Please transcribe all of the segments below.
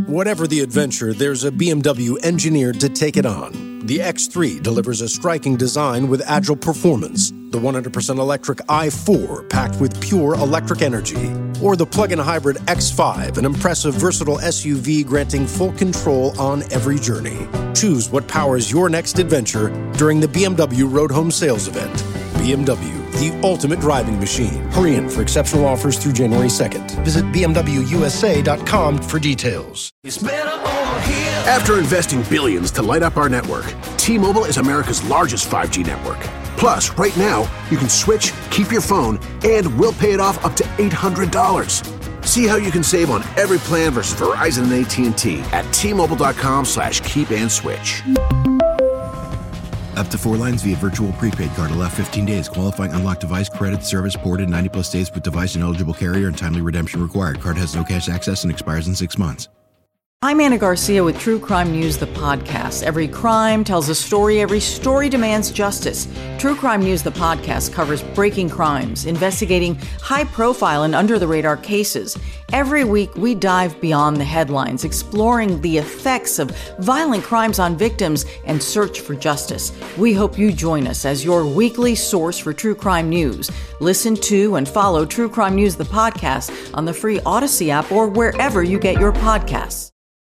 Whatever the adventure, there's a BMW engineered to take it on. The X3 delivers a striking design with agile performance. The 100% electric i4 packed with pure electric energy. Or the plug-in hybrid X5, an impressive, versatile SUV granting full control on every journey. Choose what powers your next adventure during the BMW Road Home Sales Event. BMW, the ultimate driving machine. Hurry in for exceptional offers through January 2nd. Visit BMWUSA.com for details. After investing billions to light up our network, T-Mobile is America's largest 5G network. Plus, right now, you can switch, keep your phone, and we'll pay it off up to $800. See how you can save on every plan versus Verizon and AT&T at T-Mobile.com/keep-and-switch. Up to 4 lines via virtual prepaid card. Allow 15 days. Qualifying unlocked device credit service ported 90-plus days with device and eligible carrier and timely redemption required. Card has no cash access and expires in 6 months. I'm Anna Garcia with True Crime News, the podcast. Every crime tells a story. Every story demands justice. True Crime News, the podcast, covers breaking crimes, investigating high-profile and under-the-radar cases. Every week, we dive beyond the headlines, exploring the effects of violent crimes on victims and search for justice. We hope you join us as your weekly source for true crime news. Listen to and follow True Crime News, the podcast, on the free Odyssey app or wherever you get your podcasts.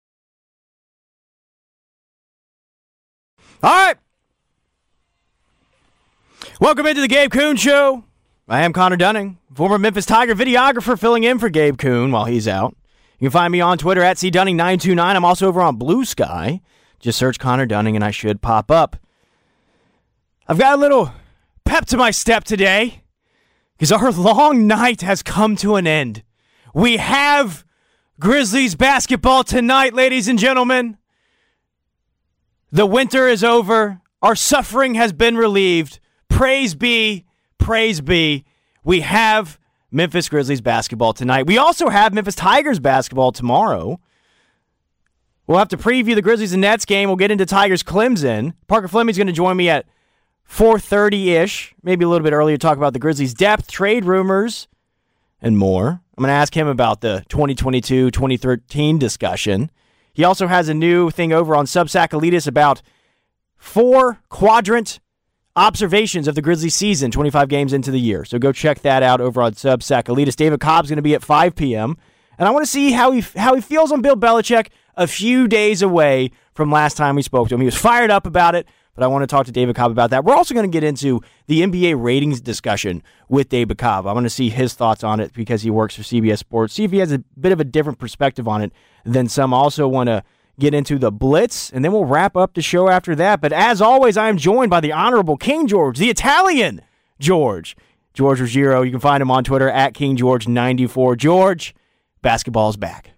All right. Welcome into the Gabe Kuhn Show. I am Connor Dunning, former Memphis Tiger videographer filling in for Gabe Kuhn while he's out. You can find me on Twitter at CDunning929. I'm also over on Blue Sky. Just search Connor Dunning and I should pop up. I've got a little pep to my step today because our long night has come to an end. We have Grizzlies basketball tonight, ladies and gentlemen. The winter is over. Our suffering has been relieved. Praise be. Praise be. We have Memphis Grizzlies basketball tonight. We also have Memphis Tigers basketball tomorrow. We'll have to preview the Grizzlies and Nets game. We'll get into Tigers Clemson. Parker Fleming's going to join me at 4:30-ish, maybe a little bit earlier, to talk about the Grizzlies' depth, trade rumors, and more. I'm going to ask him about the 2022-2013 discussion. He also has a new thing over on Substack Elitis about 4-quadrant observations of the Grizzlies season, 25 games into the year. So go check that out over on Substack Elitis. David Cobb's going to be at 5 p.m. And I want to see how he feels on Bill Belichick a few days away from last time we spoke to him. He was fired up about it, but I want to talk to David Cobb about that. We're also going to get into the NBA ratings discussion with David Cobb. I want to see his thoughts on it because he works for CBS Sports. See if he has a bit of a different perspective on it than some. I also want to get into the Blitz, and then we'll wrap up the show after that. But as always, I am joined by the Honorable King George, the Italian George Ruggiero. You can find him on Twitter at KingGeorge94. George, basketball's back.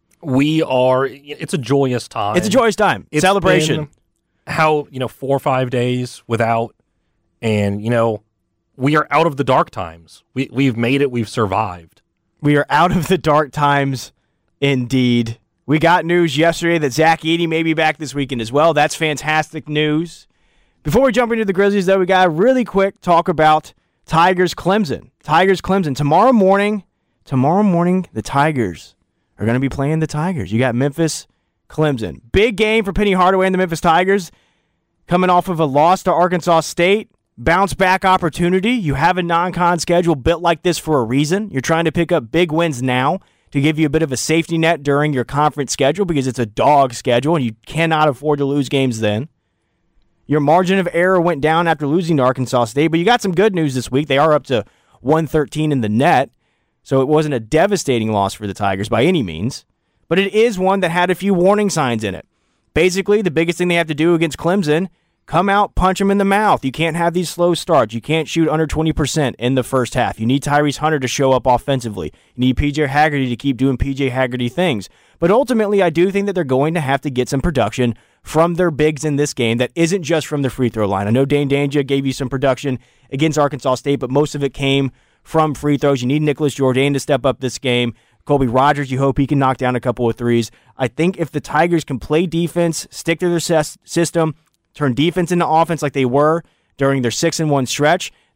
It's a joyous time. It's a joyous time. It's celebration. How, 4 or 5 days without, and, we are out of the dark times. We've made it. We've survived. We are out of the dark times, indeed. We got news yesterday that Zach Edey may be back this weekend as well. That's fantastic news. Before we jump into the Grizzlies, though, we got to really quick talk about Tigers Clemson. Tomorrow morning, the Tigers are going to be playing the Tigers. You got Memphis Clemson. Big game for Penny Hardaway and the Memphis Tigers. Coming off of a loss to Arkansas State. Bounce back opportunity. You have a non-con schedule built like this for a reason. You're trying to pick up big wins now to give you a bit of a safety net during your conference schedule because it's a dog schedule and you cannot afford to lose games then. Your margin of error went down after losing to Arkansas State, but you got some good news this week. They are up to 113 in the net, so it wasn't a devastating loss for the Tigers by any means, but it is one that had a few warning signs in it. Basically, the biggest thing they have to do against Clemson, come out, punch them in the mouth. You can't have these slow starts. You can't shoot under 20% in the first half. You need Tyrese Hunter to show up offensively. You need PJ Haggerty to keep doing PJ Haggerty things. But ultimately, I do think that they're going to have to get some production from their bigs in this game that isn't just from the free throw line. I know Dane Danja gave you some production against Arkansas State, but most of it came from free throws. You need Nicholas Jourdain to step up this game. Colby Rogers, you hope he can knock down a couple of threes. I think if the Tigers can play defense, stick to their system, turn defense into offense like they were during their 6-1 stretch,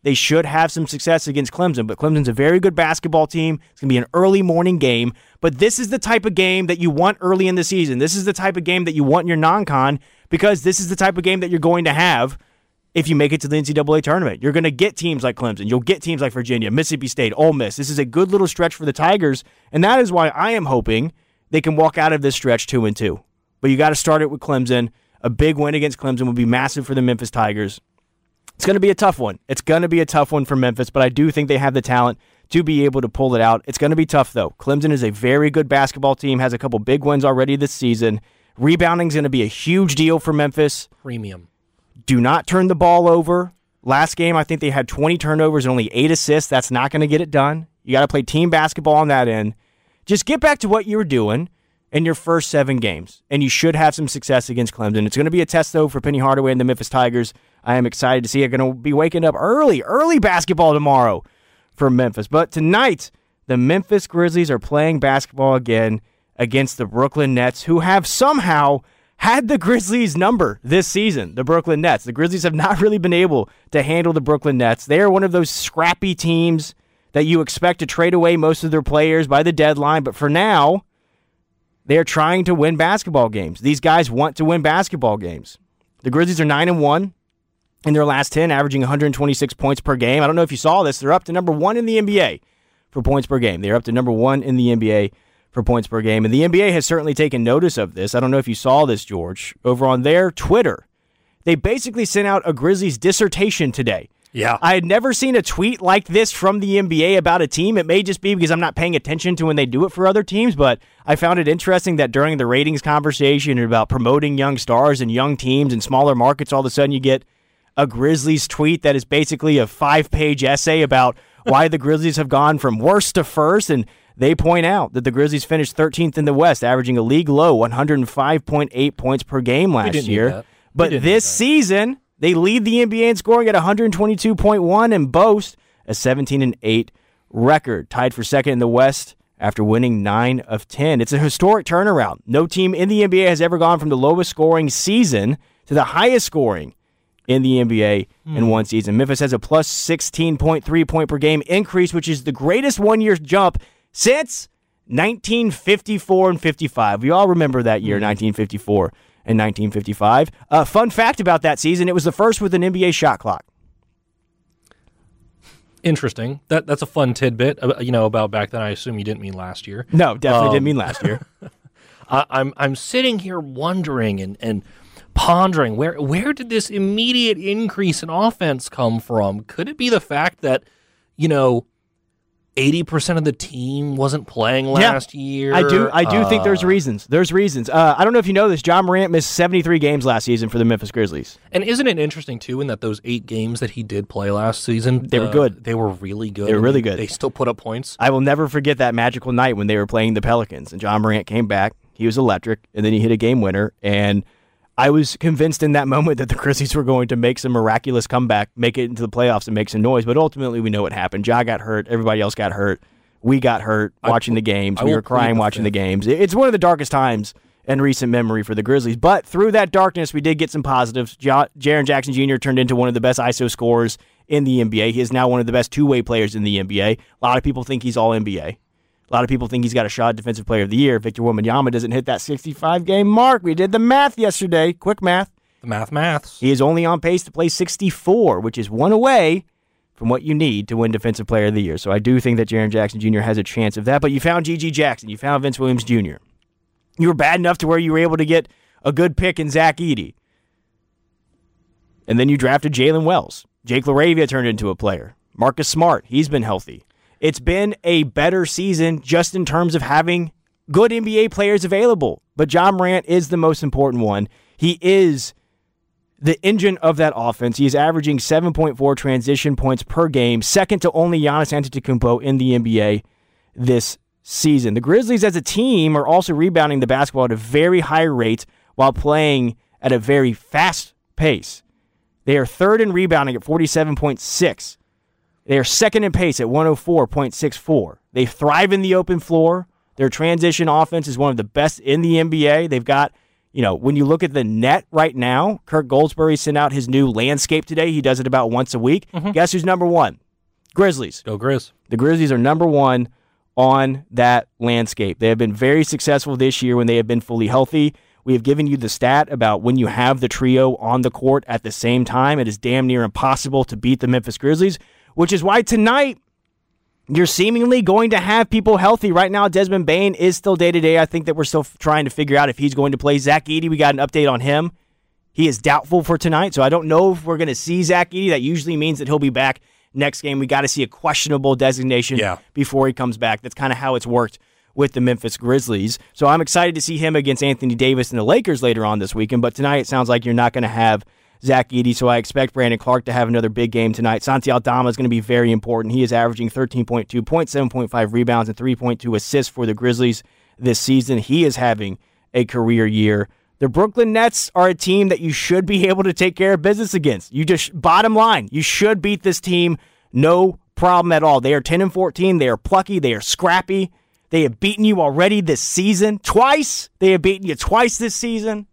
they should have some success against Clemson. But Clemson's a very good basketball team. It's going to be an early morning game. But this is the type of game that you want early in the season. This is the type of game that you want in your non-con, because this is the type of game that you're going to have if you make it to the NCAA tournament. You're going to get teams like Clemson. You'll get teams like Virginia, Mississippi State, Ole Miss. This is a good little stretch for the Tigers, and that is why I am hoping they can walk out of this stretch 2-2. But you got to start it with Clemson. A big win against Clemson would be massive for the Memphis Tigers. It's going to be a tough one. It's going to be a tough one for Memphis, but I do think they have the talent to be able to pull it out. It's going to be tough, though. Clemson is a very good basketball team, has a couple big wins already this season. Rebounding is going to be a huge deal for Memphis. Premium. Do not turn the ball over. Last game, I think they had 20 turnovers and only 8 assists. That's not going to get it done. You got to play team basketball on that end. Just get back to what you were doing in your first 7 games, and you should have some success against Clemson. It's going to be a test, though, for Penny Hardaway and the Memphis Tigers. I am excited to see it. Going to be waking up early basketball tomorrow for Memphis. But tonight, the Memphis Grizzlies are playing basketball again against the Brooklyn Nets, who have somehow had the Grizzlies' number this season, the Brooklyn Nets. The Grizzlies have not really been able to handle the Brooklyn Nets. They are one of those scrappy teams that you expect to trade away most of their players by the deadline, but for now, they are trying to win basketball games. These guys want to win basketball games. The Grizzlies are 9-1 in their last 10, averaging 126 points per game. I don't know if you saw this. They're up to number 1 in the NBA for points per game. They're up to number 1 in the NBA for points per game. And the NBA has certainly taken notice of this. I don't know if you saw this, George. Over on their Twitter, they basically sent out a Grizzlies dissertation today. Yeah. I had never seen a tweet like this from the NBA about a team. It may just be because I'm not paying attention to when they do it for other teams, but I found it interesting that during the ratings conversation about promoting young stars and young teams in smaller markets, all of a sudden you get a Grizzlies tweet that is basically a 5-page essay about why the Grizzlies have gone from worst to first, and they point out that the Grizzlies finished 13th in the West, averaging a league low 105.8 points per game last year. But this season, they lead the NBA in scoring at 122.1 and boast a 17-8 record, tied for second in the West after winning 9 of 10. It's a historic turnaround. No team in the NBA has ever gone from the lowest scoring season to the highest scoring in the NBA in one season. Memphis has a plus 16.3 point per game increase, which is the greatest one-year jump since 1954 and 55. We all remember that year, 1954 and 1955. Fun fact about that season, it was the first with an NBA shot clock. Interesting. That's a fun tidbit, about back then. I assume you didn't mean last year. No, definitely didn't mean last year. I'm sitting here wondering and pondering where did this immediate increase in offense come from? Could it be the fact that 80% of the team wasn't playing last year? I do think there's reasons. I don't know if you know this. John Morant missed 73 games last season for the Memphis Grizzlies. And isn't it interesting, too, in that those 8 games that he did play last season, they were good. They were really good. They were really good. They still put up points. I will never forget that magical night when they were playing the Pelicans, and John Morant came back. He was electric, and then he hit a game winner, and I was convinced in that moment that the Grizzlies were going to make some miraculous comeback, make it into the playoffs, and make some noise. But ultimately, we know what happened. Ja got hurt. Everybody else got hurt. We got hurt watching the games. We were crying watching the games. It's one of the darkest times in recent memory for the Grizzlies. But through that darkness, we did get some positives. Jaren Jackson Jr. turned into one of the best ISO scorers in the NBA. He is now one of the best two-way players in the NBA. A lot of people think he's all NBA. A lot of people think he's got a shot at Defensive Player of the Year. Victor Wembanyama doesn't hit that 65-game mark. We did the math yesterday. Quick math. The maths. He is only on pace to play 64, which is one away from what you need to win Defensive Player of the Year. So I do think that Jaren Jackson Jr. has a chance of that. But you found G.G. Jackson. You found Vince Williams Jr. You were bad enough to where you were able to get a good pick in Zach Edey. And then you drafted Jalen Wells. Jake LaRavia turned into a player. Marcus Smart, he's been healthy. It's been a better season just in terms of having good NBA players available. But John Morant is the most important one. He is the engine of that offense. He is averaging 7.4 transition points per game, second to only Giannis Antetokounmpo in the NBA this season. The Grizzlies as a team are also rebounding the basketball at a very high rate while playing at a very fast pace. They are third in rebounding at 47.6. They are second in pace at 104.64. They thrive in the open floor. Their transition offense is one of the best in the NBA. They've got When you look at the net right now, Kirk Goldsberry sent out his new landscape today. He does it about once a week. Guess who's number one? Grizzlies. Go Grizz. The Grizzlies are number one on that landscape. They have been very successful this year when they have been fully healthy. We have given you the stat about when you have the trio on the court at the same time, it is damn near impossible to beat the Memphis Grizzlies, which is why tonight you're seemingly going to have people healthy. Right now, Desmond Bane is still day-to-day. I think that we're still trying to figure out if he's going to play. Zach Edey, we got an update on him. He is doubtful for tonight, so I don't know if we're going to see Zach Edey. That usually means that he'll be back next game. We got to see a questionable designation before he comes back. That's kind of how it's worked with the Memphis Grizzlies. So I'm excited to see him against Anthony Davis and the Lakers later on this weekend, but tonight it sounds like you're not going to have Zach Edey, so I expect Brandon Clark to have another big game tonight. Santi Aldama is going to be very important. He is averaging 13.2 points, 7.5 rebounds, and 3.2 assists for the Grizzlies this season. He is having a career year. The Brooklyn Nets are a team that you should be able to take care of business against. Bottom line, you should beat this team, no problem at all. They are 10-14. They are plucky. They are scrappy. They have beaten you already this season. Twice. They have beaten you twice this season.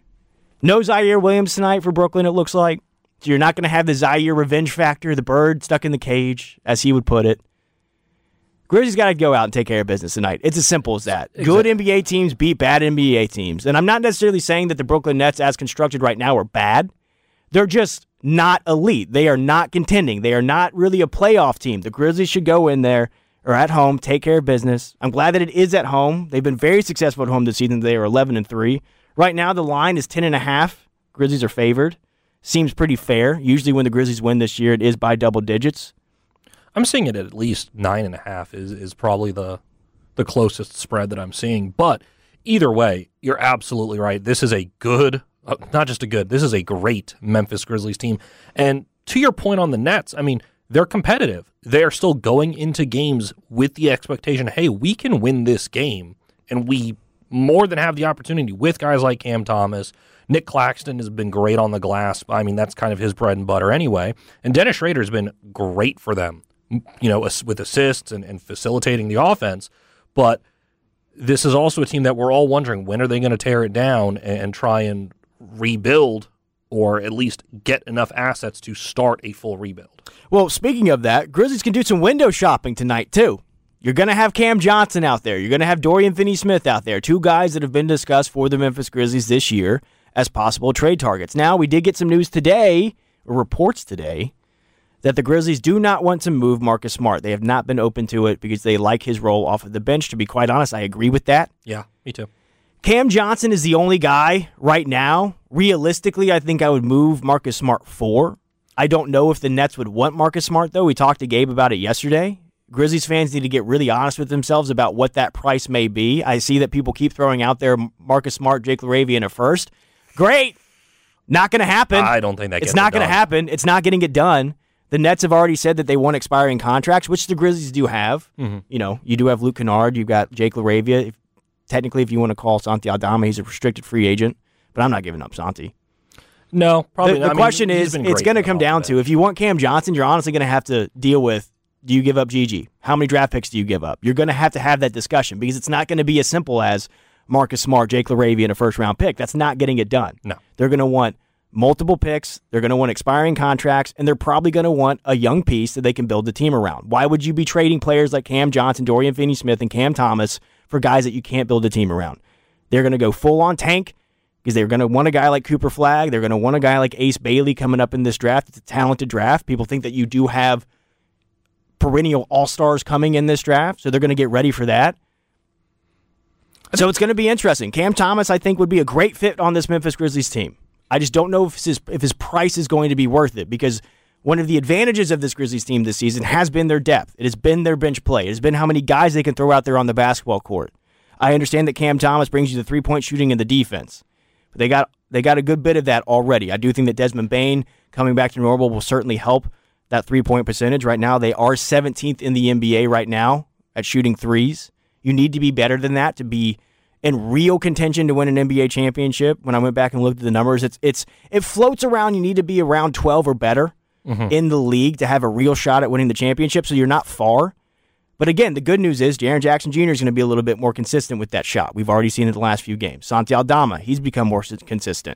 No Zaire Williams tonight for Brooklyn, it looks like. So you're not going to have the Zaire revenge factor, the bird stuck in the cage, as he would put it. Grizzlies got to go out and take care of business tonight. It's as simple as that. Exactly. Good NBA teams beat bad NBA teams. And I'm not necessarily saying that the Brooklyn Nets, as constructed right now, are bad. They're just not elite. They are not contending. They are not really a playoff team. The Grizzlies should go in there or at home, take care of business. I'm glad that it is at home. They've been very successful at home this season. They are 11-3. Right now, the line is 10.5. Grizzlies are favored. Seems pretty fair. Usually when the Grizzlies win this year, it is by double digits. I'm seeing it at least 9.5 is probably the closest spread that I'm seeing. But either way, you're absolutely right. This is a good, not just a good, this is a great Memphis Grizzlies team. And to your point on the Nets, I mean, they're competitive. They are still going into games with the expectation, hey, we can win this game. And we more than have the opportunity with guys like Cam Thomas. Nick Claxton has been great on the glass. I mean, that's kind of his bread and butter anyway. And Dennis Schrader has been great for them, with assists and facilitating the offense. But this is also a team that we're all wondering, when are they going to tear it down and try and rebuild, or at least get enough assets to start a full rebuild? Well, speaking of that, Grizzlies can do some window shopping tonight, too. You're going to have Cam Johnson out there. You're going to have Dorian Finney-Smith out there, two guys that have been discussed for the Memphis Grizzlies this year as possible trade targets. Now, we did get some news today, or reports today, that the Grizzlies do not want to move Marcus Smart. They have not been open to it because they like his role off of the bench. To be quite honest, I agree with that. Yeah, me too. Cam Johnson is the only guy right now. Realistically, I think I would move Marcus Smart for. I don't know if the Nets would want Marcus Smart, though. We talked to Gabe about it yesterday. Grizzlies fans need to get really honest with themselves about what that price may be. I see that people keep throwing out there Marcus Smart, Jake LaRavia in a first. Great. Not going to happen. I don't think that gets It's not going to happen. It's not getting it done. The Nets have already said that they want expiring contracts, which the Grizzlies do have. Mm-hmm. You do have Luke Kennard. You've got Jake LaRavia. Technically, if you want to call Santi Aldama, he's a restricted free agent. But I'm not giving up Santi. No, probably not. The question is, it's going to come down to, if you want Cam Johnson, you're honestly going to have to deal with, do you give up Gigi? How many draft picks do you give up? You're going to have that discussion because it's not going to be as simple as Marcus Smart, Jake LaRavia, and a first-round pick. That's not getting it done. No. They're going to want multiple picks. They're going to want expiring contracts, and they're probably going to want a young piece that they can build the team around. Why would you be trading players like Cam Johnson, Dorian Finney-Smith, and Cam Thomas for guys that you can't build a team around? They're going to go full-on tank because they're going to want a guy like Cooper Flagg. They're going to want a guy like Ace Bailey coming up in this draft. It's a talented draft. People think that you do have perennial all-stars coming in this draft, so they're going to get ready for that. So it's going to be interesting. Cam Thomas, I think, would be a great fit on this Memphis Grizzlies team. I just don't know if his price is going to be worth it, because one of the advantages of this Grizzlies team this season has been their depth. It has been their bench play. It has been how many guys they can throw out there on the basketball court. I understand that Cam Thomas brings you the three-point shooting and the defense, but they got a good bit of that already. I do think that Desmond Bane coming back to normal will certainly help that three-point percentage. Right now, they are 17th in the NBA right now at shooting threes. You need to be better than that to be in real contention to win an NBA championship. When I went back and looked at the numbers, it floats around. You need to be around 12 or better in the league to have a real shot at winning the championship, so you're not far. But again, the good news is Jaren Jackson Jr. is going to be a little bit more consistent with that shot. We've already seen it the last few games. Santi Aldama, he's become more consistent.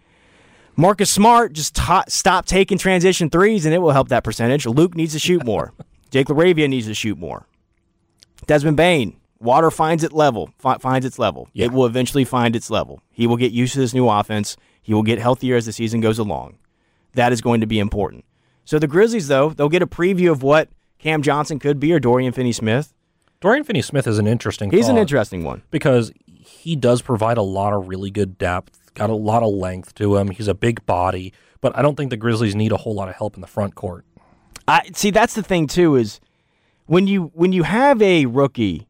Marcus Smart, just stop taking transition threes, and it will help that percentage. Luke needs to shoot more. Jake LaRavia needs to shoot more. Desmond Bane, water finds its level. Yeah. It will eventually find its level. He will get used to this new offense. He will get healthier as the season goes along. That is going to be important. So the Grizzlies, though, they'll get a preview of what Cam Johnson could be or Dorian Finney-Smith. Dorian Finney-Smith is an interesting He's thought an interesting one. because he does provide a lot of really good depth, got a lot of length to him. He's a big body, but I don't think the Grizzlies need a whole lot of help in the front court. See, that's the thing, too, is when you have a rookie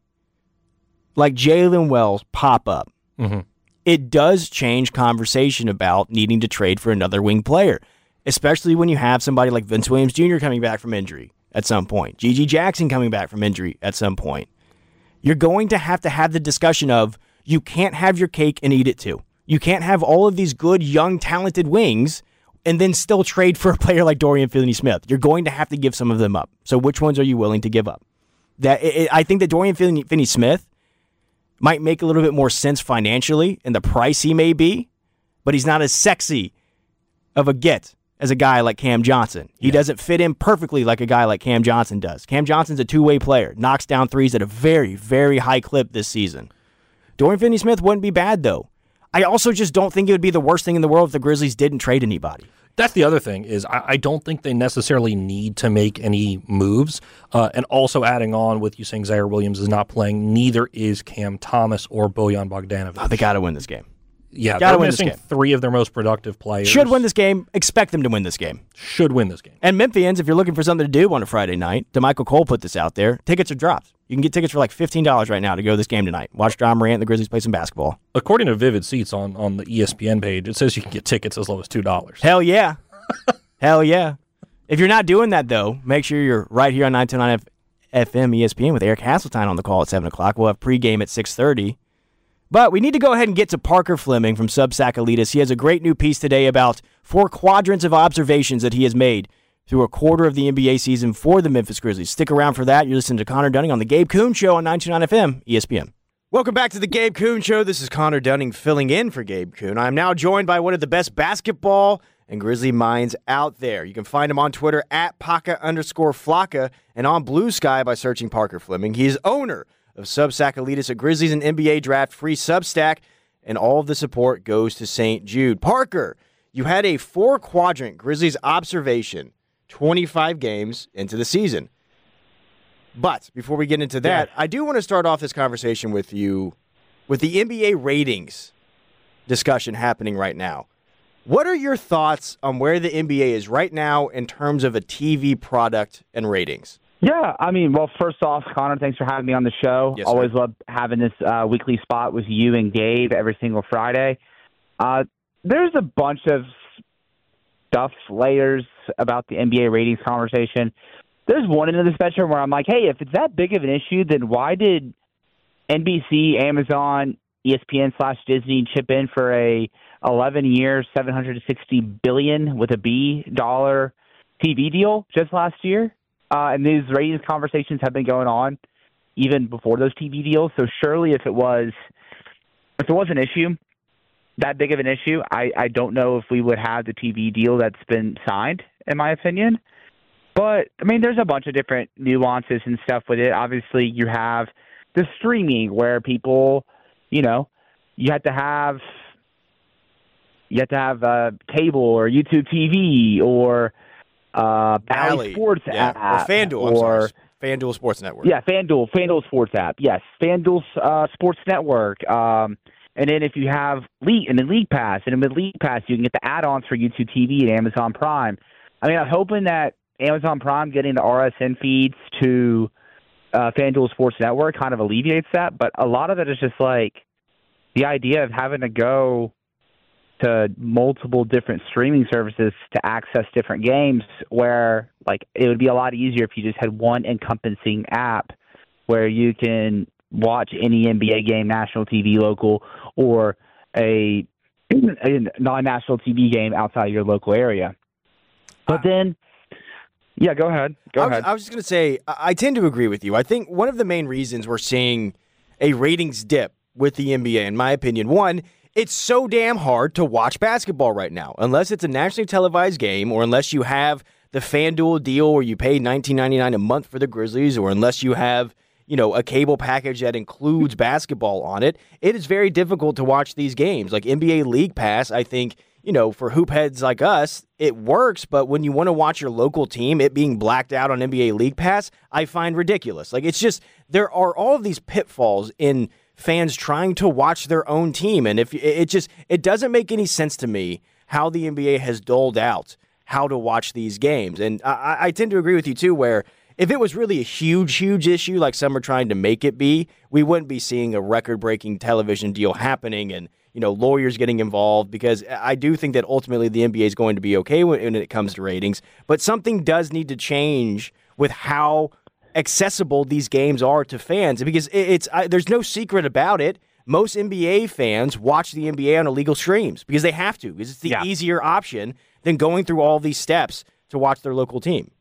like Jalen Wells pop up, it does change conversation about needing to trade for another wing player, especially when you have somebody like Vince Williams Jr. coming back from injury at some point, G.G. Jackson coming back from injury at some point. You're going to have the discussion of you can't have your cake and eat it too. You can't have all of these good, young, talented wings and then still trade for a player like Dorian Finney-Smith. You're going to have to give some of them up. So which ones are you willing to give up? I think that Dorian Finney-Smith might make a little bit more sense financially in the price he may be, but he's not as sexy of a get as a guy like Cam Johnson. He doesn't fit in perfectly like a guy like Cam Johnson does. Cam Johnson's a two-way player, knocks down threes at a very, very high clip this season. Dorian Finney-Smith wouldn't be bad, though. I also just don't think it would be the worst thing in the world if the Grizzlies didn't trade anybody. That's the other thing, is I don't think they necessarily need to make any moves. And also adding on with you saying Zaire Williams is not playing, neither is Cam Thomas or Bojan Bogdanovic. Oh, they got to win this game. Yeah, they're missing three of their most productive players. Should win this game. Expect them to win this game. Should win this game. And Memphians, if you're looking for something to do on a Friday night, DeMichael Cole put this out there. Tickets are dropped. You can get tickets for like $15 right now to go to this game tonight. Watch John Morant and the Grizzlies play some basketball. According to Vivid Seats on the ESPN page, it says you can get tickets as low as $2. Hell yeah. Hell yeah. If you're not doing that, though, make sure you're right here on 929 FM ESPN with Eric Hasseltine on the call at 7 o'clock. We'll have pregame at 6:30. But we need to go ahead and get to Parker Fleming from Substack Elitas. He has a great new piece today about 4 quadrants of observations that he has made through a quarter of the NBA season for the Memphis Grizzlies. Stick around for that. You're listening to Connor Dunning on the Gabe Kuhn Show on 929 FM ESPN. Welcome back to the Gabe Kuhn Show. This is Connor Dunning filling in for Gabe Kuhn. I'm now joined by one of the best basketball and Grizzly minds out there. You can find him on Twitter at Paca_Flocka and on Blue Sky by searching Parker Fleming. He is owner of Substack Elitas, a Grizzlies and NBA draft free Substack, and all of the support goes to St. Jude. Parker, you had a 4-quadrant Grizzlies observation 25 games into the season. But before we get into that, I do want to start off this conversation with you with the NBA ratings discussion happening right now. What are your thoughts on where the NBA is right now in terms of a TV product and ratings? Yeah, I mean, well, first off, Connor, thanks for having me on the show. Yes, always love having this weekly spot with you and Gabe every single Friday. There's a bunch of stuff, layers about the NBA ratings conversation. There's one end of the spectrum where I'm like, hey, if it's that big of an issue, then why did NBC, Amazon, ESPN/Disney chip in for a 11-year, $760 billion with a B dollar TV deal just last year? And these ratings conversations have been going on even before those TV deals. So surely if it was an issue, that big of an issue, I don't know if we would have the TV deal that's been signed, in my opinion. But, I mean, there's a bunch of different nuances and stuff with it. Obviously, you have the streaming where people, you have to have cable or YouTube TV or Bally Sports app. Or FanDuel, FanDuel Sports Network. Yeah, FanDuel Sports app. Yes, FanDuel Sports Network. And then if you have League Pass, and with League Pass you can get the add-ons for YouTube TV and Amazon Prime. I mean, I'm hoping that Amazon Prime getting the RSN feeds to FanDuel Sports Network kind of alleviates that, but a lot of it is just like the idea of having to go to multiple different streaming services to access different games, where like it would be a lot easier if you just had one encompassing app where you can watch any NBA game, national TV, local, or a non-national TV game outside your local area. But then, Yeah, go ahead. I was just going to say, I tend to agree with you. I think one of the main reasons we're seeing a ratings dip with the NBA, in my opinion, one, it's so damn hard to watch basketball right now. Unless it's a nationally televised game, or unless you have the FanDuel deal where you pay $19.99 a month for the Grizzlies, or unless you have, a cable package that includes basketball on it, it is very difficult to watch these games. Like NBA League Pass, I think, for hoop heads like us, it works, but when you want to watch your local team, it being blacked out on NBA League Pass, I find ridiculous. Like, it's just, there are all of these pitfalls in fans trying to watch their own team, and if it doesn't make any sense to me how the NBA has doled out how to watch these games. And I tend to agree with you, too, where if it was really a huge issue like some are trying to make it be, we wouldn't be seeing a record-breaking television deal happening and lawyers getting involved, because I do think that ultimately the NBA is going to be okay when it comes to ratings. But something does need to change with how accessible these games are to fans, because there's no secret about it. Most NBA fans watch the NBA on illegal streams because they have to, because it's the easier option than going through all these steps to watch their local team.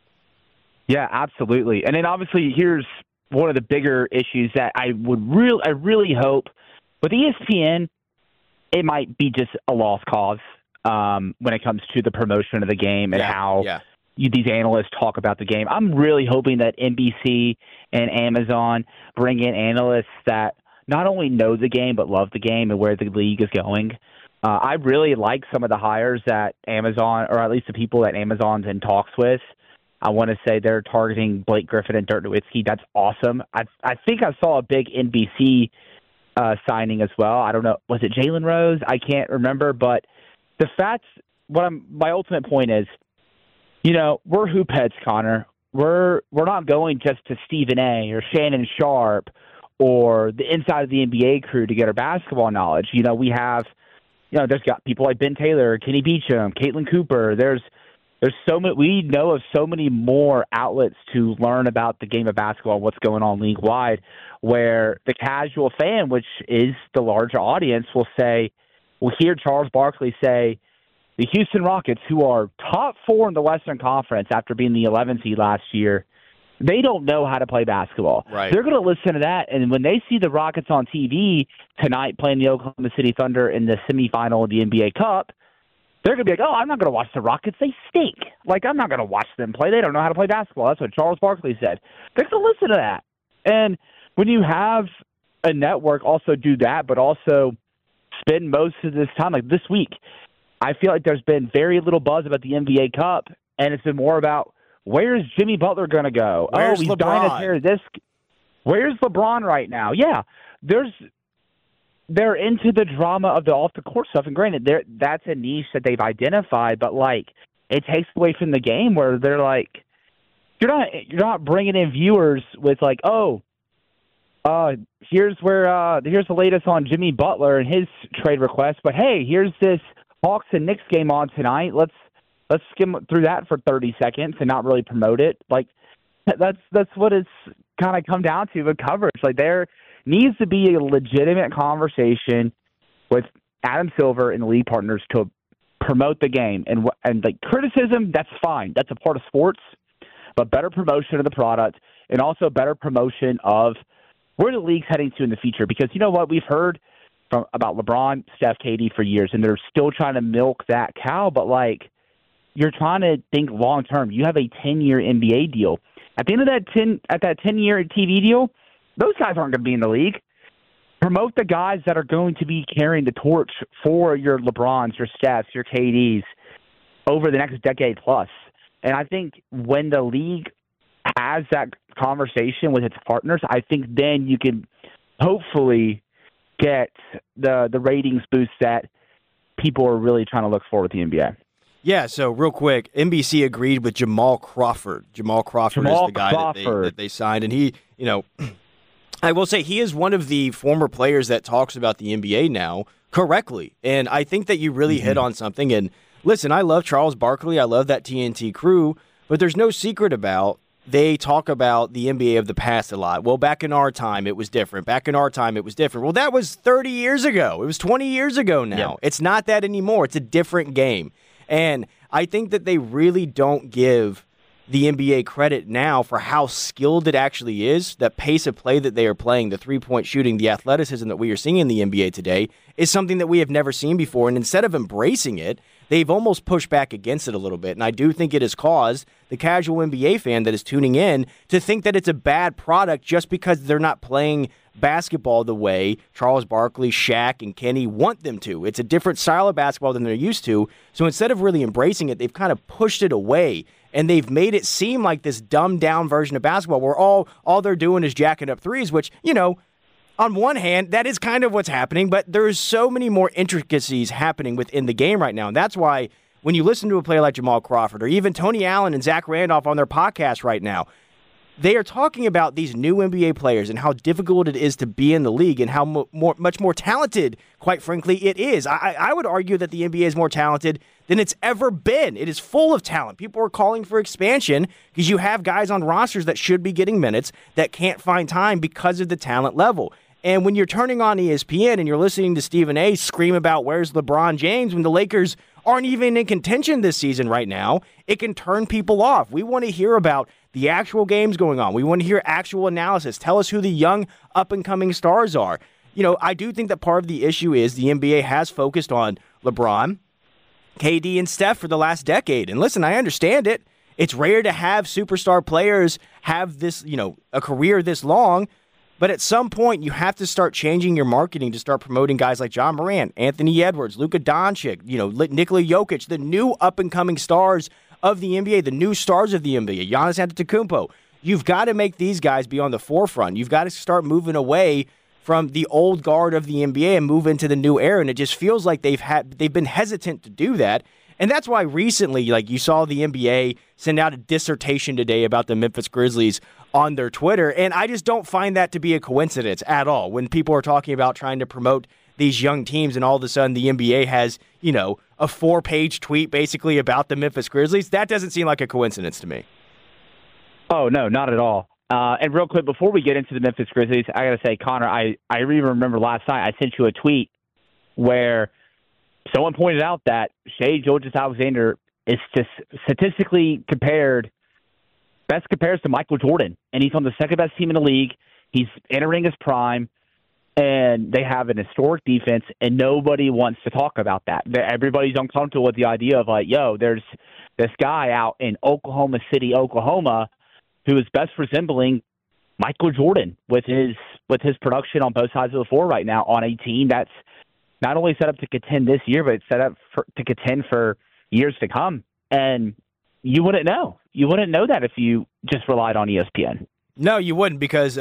Yeah, absolutely. And then obviously here's one of the bigger issues that I really hope with ESPN, it might be just a lost cause when it comes to the promotion of the game and how these analysts talk about the game. I'm really hoping that NBC and Amazon bring in analysts that not only know the game but love the game and where the league is going. I really like some of the hires that Amazon, or at least the people that Amazon's in talks with. I want to say they're targeting Blake Griffin and Dirk Nowitzki. That's awesome. I think I saw a big NBC signing as well. I don't know. Was it Jalen Rose? I can't remember. But the facts, my ultimate point is, we're hoop heads, Connor. We're not going just to Stephen A. or Shannon Sharp or the inside of the NBA crew to get our basketball knowledge. We have, there's got people like Ben Taylor, Kenny Beecham, Caitlin Cooper. There's so many. We know of so many more outlets to learn about the game of basketball, what's going on league wide, where the casual fan, which is the larger audience, will hear Charles Barkley say, the Houston Rockets, who are top 4 in the Western Conference after being the 11th seed last year, they don't know how to play basketball. Right. They're going to listen to that, and when they see the Rockets on TV tonight playing the Oklahoma City Thunder in the semifinal of the NBA Cup, they're going to be like, I'm not going to watch the Rockets. They stink. I'm not going to watch them play. They don't know how to play basketball. That's what Charles Barkley said. They're going to listen to that. And when you have a network also do that, but also spend most of this time, like this week, I feel like there's been very little buzz about the NBA Cup, and it's been more about where's Jimmy Butler going to go? Where's he's LeBron? dying to hear this. Where's LeBron right now? Yeah, they're into the drama of the off-the-court stuff, and granted, that's a niche that they've identified, but, it takes away from the game where they're like, you're not bringing in viewers with, here's the latest on Jimmy Butler and his trade request, but, hey, here's this Hawks and Knicks game on tonight. Let's skim through that for 30 seconds and not really promote it. That's what it's kind of come down to with coverage. There needs to be a legitimate conversation with Adam Silver and the league partners to promote the game. And criticism, that's fine. That's a part of sports. But better promotion of the product and also better promotion of where the league's heading to in the future. Because you know what? We've heard about LeBron, Steph, KD for years, and they're still trying to milk that cow. But, you're trying to think long term. You have a 10-year NBA deal. At the end of that 10-year TV deal, those guys aren't going to be in the league. Promote the guys that are going to be carrying the torch for your LeBrons, your Stephs, your KDs over the next decade plus. And I think when the league has that conversation with its partners, I think then you can hopefully get the ratings boost that people are really trying to look for with the NBA. Yeah, so real quick, NBC agreed with Jamal Crawford. Jamal Crawford is the guy that they signed, and he, I will say he is one of the former players that talks about the NBA now correctly, and I think that you really hit on something. And listen, I love Charles Barkley, I love that TNT crew, but there's no secret about they talk about the NBA of the past a lot. Well, back in our time, it was different. Well, that was 30 years ago. It was 20 years ago now. Yep. It's not that anymore. It's a different game. And I think that they really don't give the NBA credit now for how skilled it actually is. That pace of play that they are playing, the three-point shooting, the athleticism that we are seeing in the NBA today is something that we have never seen before. And instead of embracing it, they've almost pushed back against it a little bit. And I do think it has caused the casual NBA fan that is tuning in to think that it's a bad product just because they're not playing basketball the way Charles Barkley, Shaq, and Kenny want them to. It's a different style of basketball than they're used to. So instead of really embracing it, they've kind of pushed it away. And they've made it seem like this dumbed-down version of basketball where all they're doing is jacking up threes, which, on one hand, that is kind of what's happening, but there's so many more intricacies happening within the game right now. And that's why when you listen to a player like Jamal Crawford or even Tony Allen and Zach Randolph on their podcast right now, they are talking about these new NBA players and how difficult it is to be in the league and how much more talented, quite frankly, it is. I would argue that the NBA is more talented than it's ever been. It is full of talent. People are calling for expansion because you have guys on rosters that should be getting minutes that can't find time because of the talent level. And when you're turning on ESPN and you're listening to Stephen A. scream about where's LeBron James when the Lakers aren't even in contention this season right now, it can turn people off. We want to hear about the actual games going on. We want to hear actual analysis. Tell us who the young up-and-coming stars are. I do think that part of the issue is the NBA has focused on LeBron, KD, and Steph for the last decade. And listen, I understand it. It's rare to have superstar players have this, a career this long. But at some point, you have to start changing your marketing to start promoting guys like John Morant, Anthony Edwards, Luka Doncic, Nikola Jokic, the new up-and-coming stars of the NBA, the new stars of the NBA, Giannis Antetokounmpo. You've got to make these guys be on the forefront. You've got to start moving away from the old guard of the NBA and move into the new era. And it just feels like they've been hesitant to do that. And that's why recently, you saw the NBA send out a dissertation today about the Memphis Grizzlies on their Twitter. And I just don't find that to be a coincidence at all. When people are talking about trying to promote these young teams and all of a sudden the NBA has, a 4-page tweet basically about the Memphis Grizzlies, that doesn't seem like a coincidence to me. Oh, no, not at all. And real quick, before we get into the Memphis Grizzlies, I got to say, Connor, I even remember last night I sent you a tweet where someone pointed out that Shai Gilgeous-Alexander is just statistically best compares to Michael Jordan, and he's on the second-best team in the league. He's entering his prime, and they have an historic defense, and nobody wants to talk about that. Everybody's uncomfortable with the idea of, there's this guy out in Oklahoma City, Oklahoma, who is best resembling Michael Jordan with his production on both sides of the floor right now on a team that's not only set up to contend this year, but it's set up to contend for years to come. And you wouldn't know. You wouldn't know that if you just relied on ESPN. No, you wouldn't, because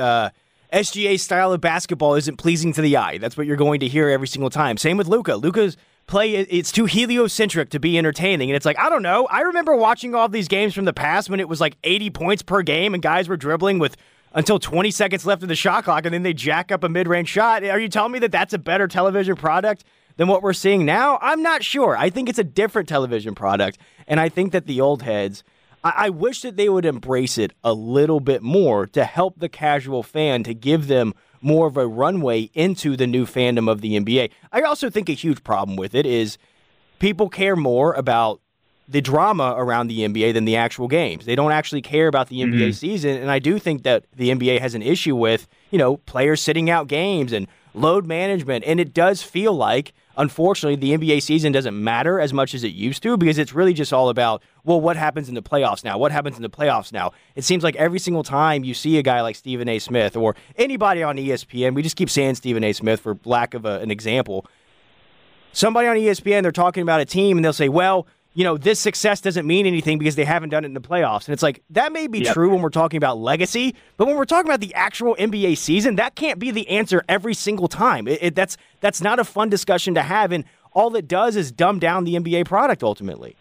SGA's style of basketball isn't pleasing to the eye. That's what you're going to hear every single time. Same with Luka. Luka's play, it's too heliocentric to be entertaining. And it's I don't know. I remember watching all these games from the past when it was 80 points per game and guys were dribbling with until 20 seconds left of the shot clock, and then they jack up a mid-range shot. Are you telling me that that's a better television product than what we're seeing now? I'm not sure. I think it's a different television product, and I think that the old heads, I wish that they would embrace it a little bit more to help the casual fan, to give them more of a runway into the new fandom of the NBA. I also think a huge problem with it is people care more about the drama around the NBA than the actual games. They don't actually care about the NBA season, and I do think that the NBA has an issue with, players sitting out games and load management, and it does feel like, unfortunately, the NBA season doesn't matter as much as it used to, because it's really just all about, what happens in the playoffs now? What happens in the playoffs now? It seems like every single time you see a guy like Stephen A. Smith or anybody on ESPN, we just keep saying Stephen A. Smith for lack of an example, somebody on ESPN, they're talking about a team, and they'll say, this success doesn't mean anything because they haven't done it in the playoffs. And it's that may be true when we're talking about legacy, but when we're talking about the actual NBA season, that can't be the answer every single time. That's not a fun discussion to have, and all it does is dumb down the NBA product ultimately.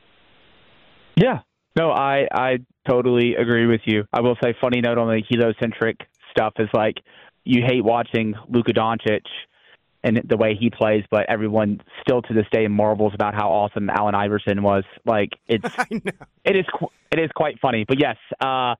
Yeah. No, I totally agree with you. I will say, funny note on the heliocentric stuff is you hate watching Luka Doncic and the way he plays, but everyone still to this day marvels about how awesome Allen Iverson was. It is quite funny. But yes,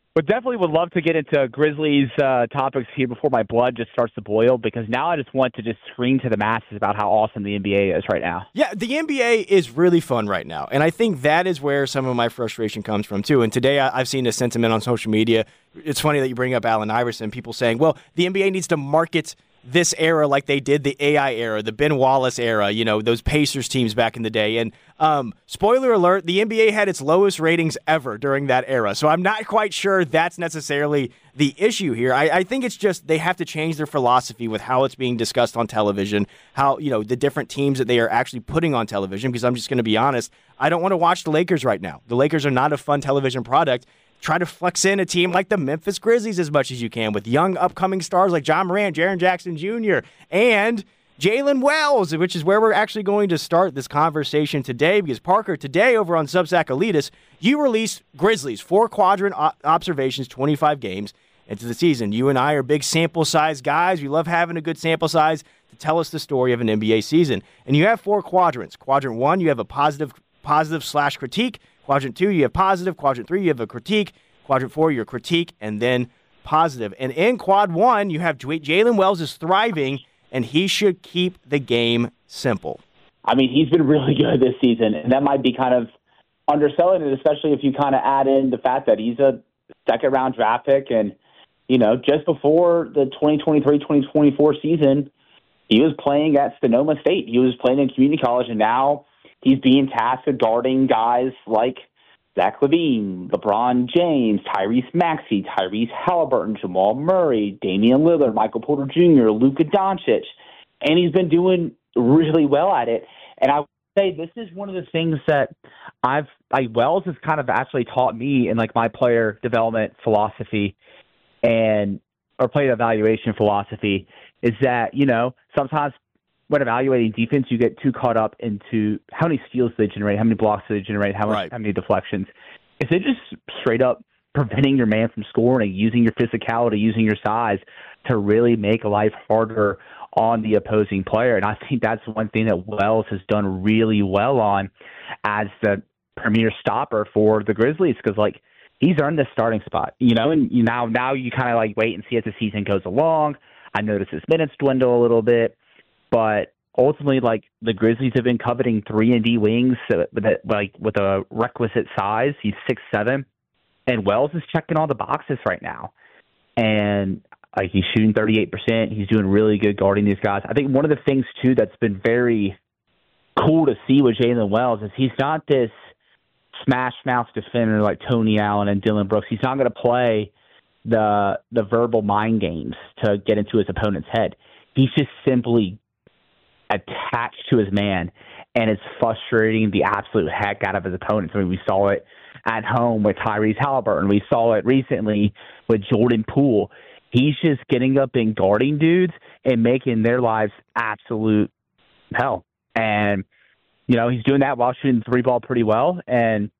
But definitely would love to get into Grizzlies topics here before my blood just starts to boil, because now I just want to just scream to the masses about how awesome the NBA is right now. Yeah, the NBA is really fun right now, and I think that is where some of my frustration comes from, too. And today I've seen a sentiment on social media. It's funny that you bring up Allen Iverson, people saying, well, the NBA needs to market this era like they did the AI era, the Ben Wallace era, those Pacers teams back in the day. And spoiler alert, the NBA had its lowest ratings ever during that era. So I'm not quite sure that's necessarily the issue here. I think it's just they have to change their philosophy with how it's being discussed on television, how, the different teams that they are actually putting on television, because I'm just going to be honest, I don't want to watch the Lakers right now. The Lakers are not a fun television product. Try to flex in a team like the Memphis Grizzlies as much as you can with young upcoming stars like John Morant, Jaren Jackson Jr., and Jalen Wells, which is where we're actually going to start this conversation today, because Parker, today over on Substack Elitist, you released Grizzlies 4-quadrant observations, 25 games into the season. You and I are big sample size guys. We love having a good sample size to tell us the story of an NBA season. And you have 4 quadrants. Quadrant 1, you have a positive/critique. Quadrant 2, you have positive. Quadrant 3, you have a critique. Quadrant 4, your critique, and then positive. And in Quad 1, you have Jalen Wells is thriving, and he should keep the game simple. I mean, he's been really good this season, and that might be kind of underselling it, especially if you kind of add in the fact that he's a second-round draft pick. And, just before the 2023-2024 season, he was playing at Sonoma State. He was playing in community college, and now he's being tasked with guarding guys like Zach LaVine, LeBron James, Tyrese Maxey, Tyrese Halliburton, Jamal Murray, Damian Lillard, Michael Porter Jr., Luka Doncic, and he's been doing really well at it. And I would say this is one of the things that Wells has kind of actually taught me in my player development philosophy or player evaluation philosophy is that, sometimes when evaluating defense, you get too caught up into how many steals they generate, how many blocks they generate, how many deflections. If they're just straight up preventing your man from scoring, using your physicality, using your size to really make life harder on the opposing player. And I think that's one thing that Wells has done really well on as the premier stopper for the Grizzlies, because he's earned this starting spot, and now you kind of wait and see as the season goes along. I noticed his minutes dwindle a little bit. But ultimately, the Grizzlies have been coveting 3-and-D wings with a requisite size. He's 6'7", and Wells is checking all the boxes right now. And he's shooting 38%. He's doing really good guarding these guys. I think one of the things too that's been very cool to see with Jalen Wells is he's not this smash mouth defender like Tony Allen and Dylan Brooks. He's not going to play the verbal mind games to get into his opponent's head. He's just simply attached to his man, and it's frustrating the absolute heck out of his opponents. I mean, we saw it at home with Tyrese Halliburton. We saw it recently with Jordan Poole. He's just getting up and guarding dudes and making their lives absolute hell. And, he's doing that while shooting the 3-ball pretty well. And,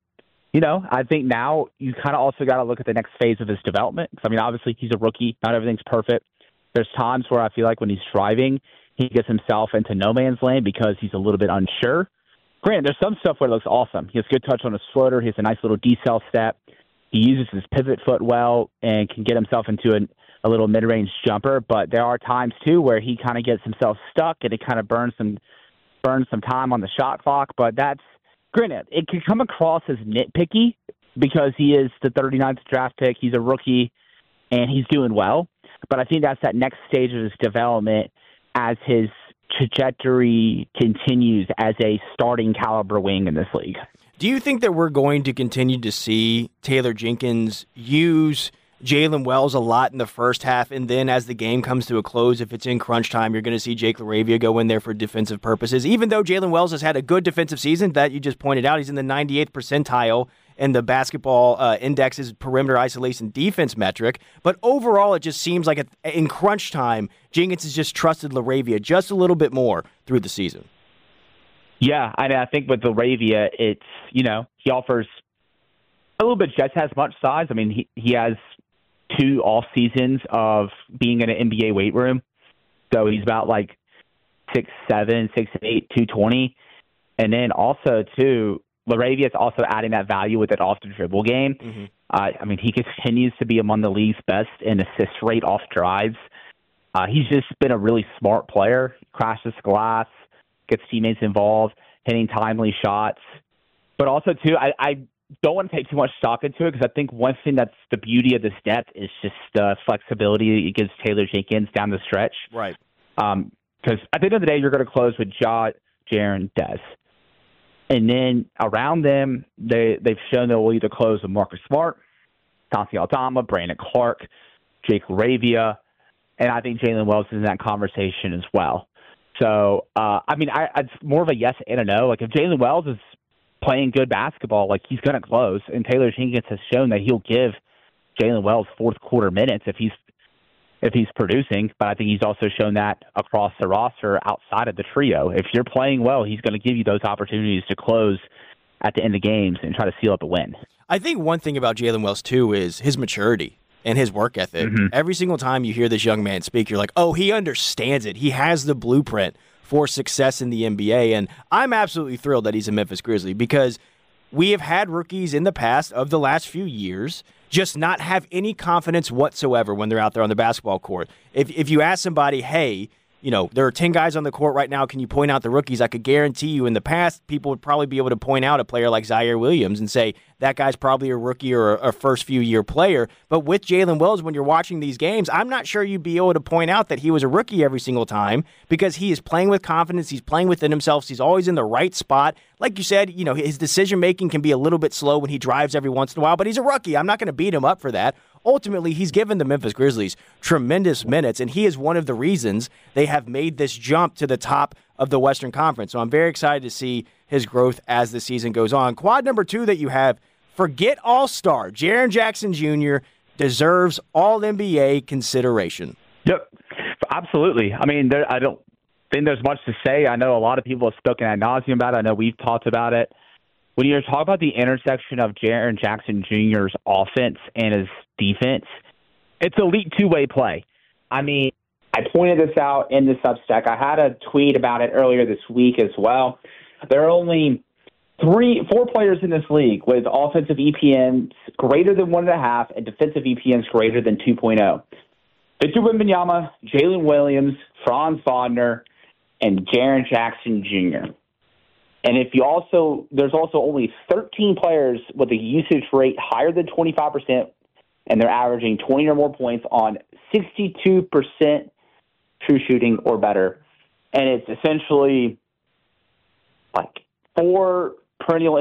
I think now you kind of also got to look at the next phase of his development. I mean, obviously he's a rookie. Not everything's perfect. There's times where I feel like when he's driving, he gets himself into no man's land because he's a little bit unsure. Granted, there's some stuff where it looks awesome. He has good touch on his floater. He has a nice little decel step. He uses his pivot foot well and can get himself into a little mid-range jumper. But there are times, too, where he kind of gets himself stuck and it kind of burns some time on the shot clock. But that's, granted, it can come across as nitpicky because he is the 39th draft pick. He's a rookie, and he's doing well. But I think that's that next stage of his development as his trajectory continues as a starting caliber wing in this league. Do you think that we're going to continue to see Taylor Jenkins use Jalen Wells a lot in the first half, and then as the game comes to a close, if it's in crunch time, you're going to see Jake LaRavia go in there for defensive purposes? Even though Jalen Wells has had a good defensive season that you just pointed out, he's in the 98th percentile in the basketball index's perimeter isolation defense metric. But overall, it just seems like in crunch time, Jenkins has just trusted LaRavia just a little bit more through the season. Yeah, I think with LaRavia, it's, he offers a little bit just as much size. I mean, he has 2 off seasons of being in an NBA weight room. So he's about 6'7", 6'8", 220. And then also, too, LaRavia is also adding that value with it off the dribble game. Mm-hmm. I mean, he continues to be among the league's best in assist rate off drives. He's just been a really smart player. Crashes glass, gets teammates involved, hitting timely shots. But also, too, I don't want to take too much stock into it because I think one thing that's the beauty of this depth is just the flexibility it gives Taylor Jenkins down the stretch. Right. Because at the end of the day, you're going to close with Ja, Jaren, Des. And then around them, they've shown they will either close with Marcus Smart, Santi Aldama, Brandon Clark, Jake LaRavia, and I think Jalen Wells is in that conversation as well. So, I mean, it's more of a yes and a no. Like, if Jalen Wells is playing good basketball, like, he's going to close. And Taylor Jenkins has shown that he'll give Jalen Wells fourth quarter minutes if he's producing. But I think he's also shown that across the roster outside of the trio. If you're playing well, he's going to give you those opportunities to close at the end of games and try to seal up a win. I think one thing about Jalen Wells, too, is his maturity and his work ethic. Mm-hmm. Every single time you hear this young man speak, you're like, oh, he understands it. He has the blueprint for success in the NBA. And I'm absolutely thrilled that he's a Memphis Grizzly because we have had rookies in the past of the last few years just not have any confidence whatsoever when they're out there on the basketball court. If you ask somebody, hey, you know, there are 10 guys on the court right now, can you point out the rookies? I could guarantee you in the past, people would probably be able to point out a player like Zaire Williams and say, that guy's probably a rookie or a first few year player. But with Jalen Wells, when you're watching these games, I'm not sure you'd be able to point out that he was a rookie every single time because he is playing with confidence. He's playing within himself. He's always in the right spot. Like you said, you know, his decision making can be a little bit slow when he drives every once in a while, but he's a rookie. I'm not going to beat him up for that. Ultimately, he's given the Memphis Grizzlies tremendous minutes, and he is one of the reasons they have made this jump to the top of the Western Conference. So I'm very excited to see his growth as the season goes on. Quad number 2 that you have, forget All-Star. Jaren Jackson Jr. deserves All-NBA consideration. Yep, absolutely. I mean, I don't think there's much to say. I know a lot of people have spoken ad nauseum about it. I know we've talked about it. When you're talking about the intersection of Jaren Jackson Jr.'s offense and his defense, it's elite two-way play. I mean, I pointed this out in the Substack. I had a tweet about it earlier this week as well. There are only 4 players in this league with offensive EPNs greater than 1.5 and defensive EPNs greater than 2.0. Victor Wembanyama, Jalen Williams, Franz Wagner, and Jaren Jackson Jr. And there's also only 13 players with a usage rate higher than 25%, and they're averaging 20 or more points on 62% true shooting or better. And it's essentially like 5 perennial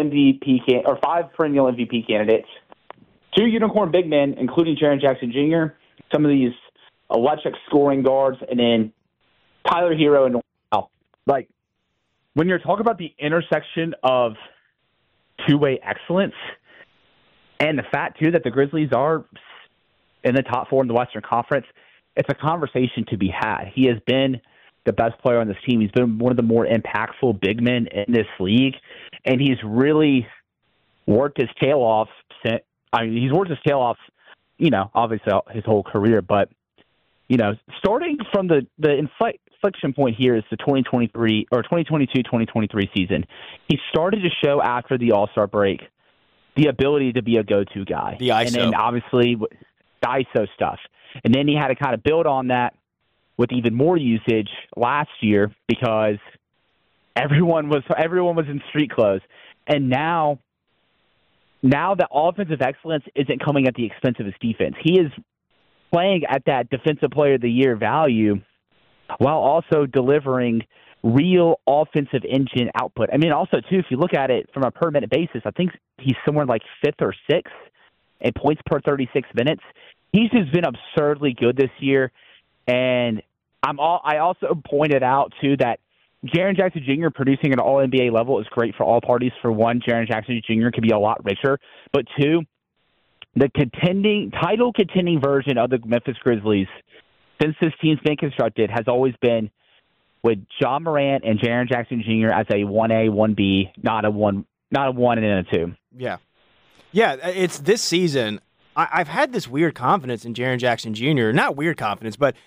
MVP candidates, 2 unicorn big men, including Jaren Jackson Jr., some of these electric scoring guards, and then Tyler Hero and like. When you're talking about the intersection of two-way excellence and the fact, too, that the Grizzlies are in the top 4 in the Western Conference, it's a conversation to be had. He has been the best player on this team. He's been one of the more impactful big men in this league, and he's really worked his tail off. He's worked his tail off, you know, obviously his whole career, but, you know, starting from the inflection point here is the 2022-2023 season. He started to show after the All-Star break the ability to be a go-to guy. The ISO. And then obviously the ISO stuff. And then he had to kind of build on that with even more usage last year because everyone was in street clothes. And now the offensive excellence isn't coming at the expense of his defense. He is playing at that Defensive Player of the Year value while also delivering real offensive engine output. I mean, also, too, if you look at it from a per-minute basis, I think he's somewhere like 5th or 6th in points per 36 minutes. He's just been absurdly good this year. And I also pointed out, too, that Jaren Jackson Jr. producing at an All-NBA level is great for all parties. For one, Jaren Jackson Jr. could be a lot richer. But, 2, the title-contending version of the Memphis Grizzlies since this team's been constructed has always been with Ja Morant and Jaren Jackson Jr. as a 1A, 1B, not a 1 and then a 2. Yeah. Yeah, it's this season. I've had this weird confidence in Jaren Jackson Jr. Not weird confidence, but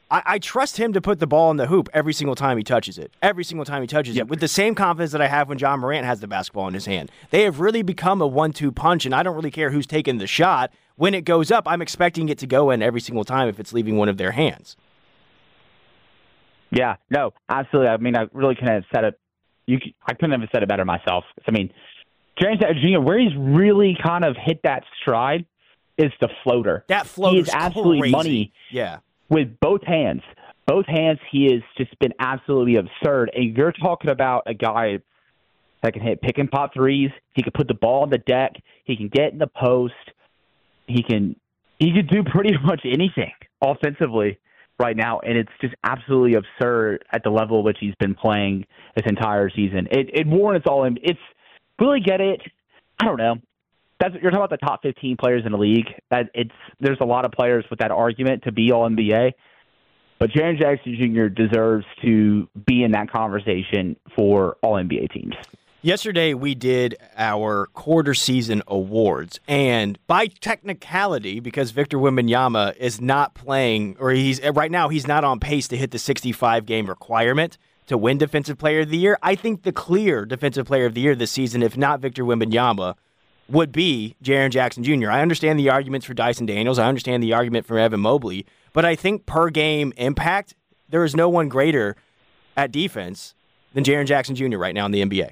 I trust him to put the ball in the hoop every single time he touches it. Every single time he touches it. With the same confidence that I have when John Morant has the basketball in his hand. They have really become a 1-2 punch, and I don't really care who's taking the shot. When it goes up, I'm expecting it to go in every single time if it's leaving one of their hands. Yeah, no, absolutely. I mean, I really couldn't have said it. I couldn't have said it better myself. I mean, Jaren Jackson Jr., where he's really kind of hit that stride is the floater. That floater is absolutely crazy. Money. Yeah. With both hands. Both hands, he has just been absolutely absurd. And you're talking about a guy that can hit pick and pop threes. He can put the ball on the deck. He can get in the post. He can do pretty much anything offensively right now, and it's just absolutely absurd at the level at which he's been playing this entire season. It warrants all in. It's really get it. I don't know. You're talking about the top 15 players in the league. There's a lot of players with that argument to be all NBA, but Jaren Jackson Jr. deserves to be in that conversation for all NBA teams. Yesterday, we did our quarter season awards, and by technicality, because Victor Wembanyama is not playing, or right now he's not on pace to hit the 65-game requirement to win Defensive Player of the Year. I think the clear Defensive Player of the Year this season, if not Victor Wembanyama, would be Jaren Jackson Jr. I understand the arguments for Dyson Daniels. I understand the argument for Evan Mobley, but I think per game impact, there is no one greater at defense than Jaren Jackson Jr. right now in the NBA.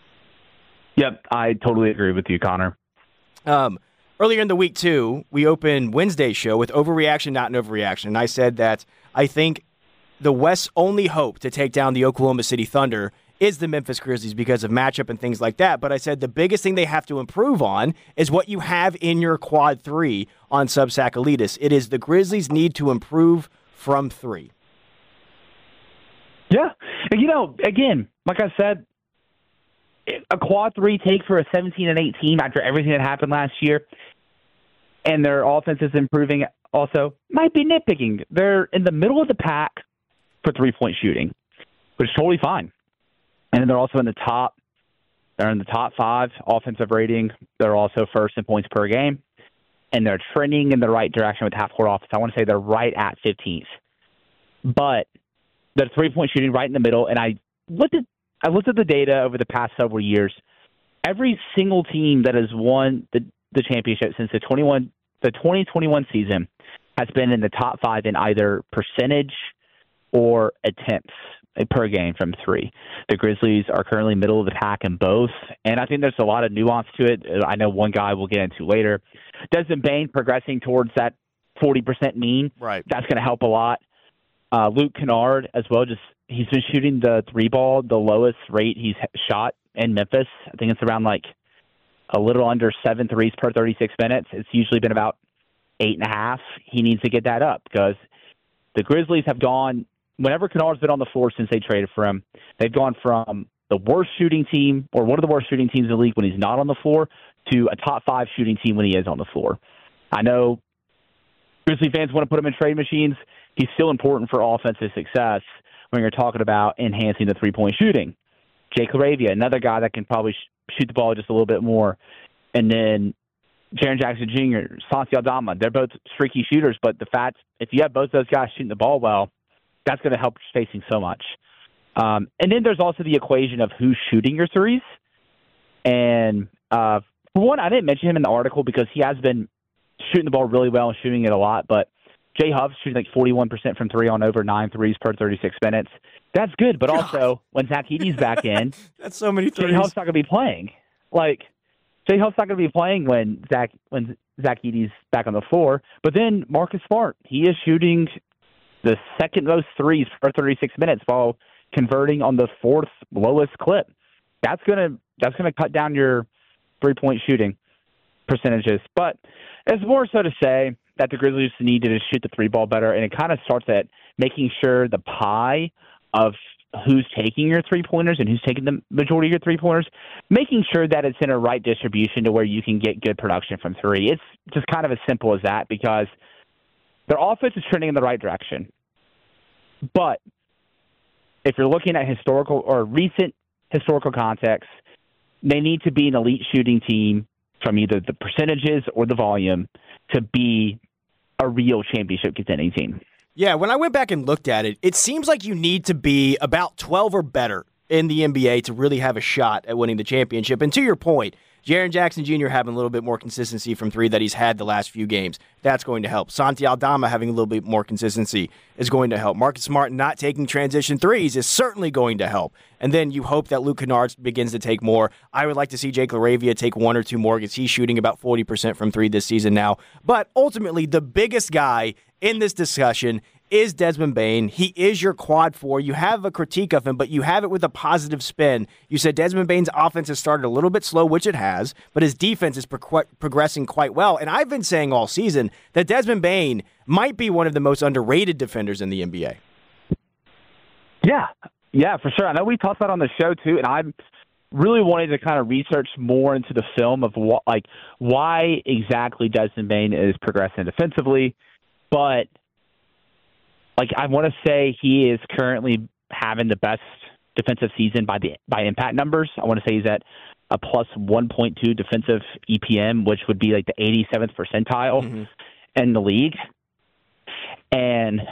Yep, I totally agree with you, Connor. Earlier in the week, too, we opened Wednesday's show with overreaction, not an overreaction. And I said that I think the West's only hope to take down the Oklahoma City Thunder is the Memphis Grizzlies because of matchup and things like that. But I said the biggest thing they have to improve on is what you have in your quad three on Substack Elitis. It is the Grizzlies need to improve from three. Yeah. And, again, like I said, a quad three take for a 17-8 team after everything that happened last year, and their offense is improving also, might be nitpicking. They're in the middle of the pack for three-point shooting, which is totally fine. And then they're also in the top. They're in the top 5 offensive rating. They're also first in points per game, and they're trending in the right direction with half-court offense. I want to say they're right at 15th. But they're three-point shooting right in the middle, and I looked at the data over the past several years. Every single team that has won the championship since the 2021 season has been in the top 5 in either percentage or attempts per game from three. The Grizzlies are currently middle of the pack in both, and I think there's a lot of nuance to it. I know one guy we'll get into later. Desmond Bane progressing towards that 40% mean. Right. That's going to help a lot. Luke Kennard as well, he's been shooting the three ball, the lowest rate he's shot in Memphis. I think it's around a little under 7 threes per 36 minutes. It's usually been about 8.5. He needs to get that up because the Grizzlies have gone, whenever Kennard's been on the floor since they traded for him, they've gone from the worst shooting team or one of the worst shooting teams in the league when he's not on the floor to a top 5 shooting team when he is on the floor. I know Grizzly fans want to put him in trade machines. He's still important for offensive success when you're talking about enhancing the three-point shooting. Jake LaRavia, another guy that can probably shoot the ball just a little bit more. And then Jaren Jackson Jr., Santi Aldama, they're both streaky shooters, but the fact, if you have both those guys shooting the ball well, that's going to help spacing so much. And then there's also the equation of who's shooting your threes. And for one, I didn't mention him in the article because he has been shooting the ball really well and shooting it a lot, but Jay Huff's shooting 41% from three on over 9 threes per 36 minutes. That's good, but also when Zach Edey's back in, that's so many threes. Jay Huff's not going to be playing. Jay Huff's not going to be playing when Zach Edey's back on the floor. But then Marcus Smart, he is shooting the second most threes per 36 minutes while converting on the 4th lowest clip. That's gonna cut down your 3-point shooting percentages. But it's more so to say that the Grizzlies need to shoot the three ball better, and it kind of starts at making sure the pie of who's taking your three-pointers and who's taking the majority of your three-pointers, making sure that it's in a right distribution to where you can get good production from three. It's just kind of as simple as that because their offense is trending in the right direction. But if you're looking at historical or recent historical context, they need to be an elite shooting team from either the percentages or the volume to be a real championship contending team. Yeah, when I went back and looked at it, it seems like you need to be about 12 or better in the NBA to really have a shot at winning the championship. And to your point, Jaren Jackson Jr. having a little bit more consistency from three that he's had the last few games, that's going to help. Santi Aldama having a little bit more consistency is going to help. Marcus Smart not taking transition threes is certainly going to help. And then you hope that Luke Kennard begins to take more. I would like to see Jake LaRavia take one or two more because he's shooting about 40% from three this season now. But ultimately, the biggest guy in this discussion is Desmond Bane. He is your quad four. You have a critique of him, but you have it with a positive spin. You said Desmond Bane's offense has started a little bit slow, which it has, but his defense is progressing quite well. And I've been saying all season that Desmond Bane might be one of the most underrated defenders in the NBA. Yeah, for sure. I know we talked about it on the show, too, and I'm really wanting to kind of research more into the film of why exactly Desmond Bane is progressing defensively. But I want to say he is currently having the best defensive season by impact numbers. I want to say he's at a plus 1.2 defensive EPM, which would be like the 87th percentile in the league. And